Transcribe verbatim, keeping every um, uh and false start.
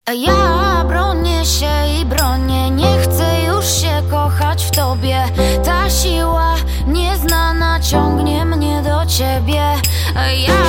Ja bronię się i bronię, nie chcę już się kochać w tobie. Ta siła nieznana ciągnie mnie do ciebie. Ja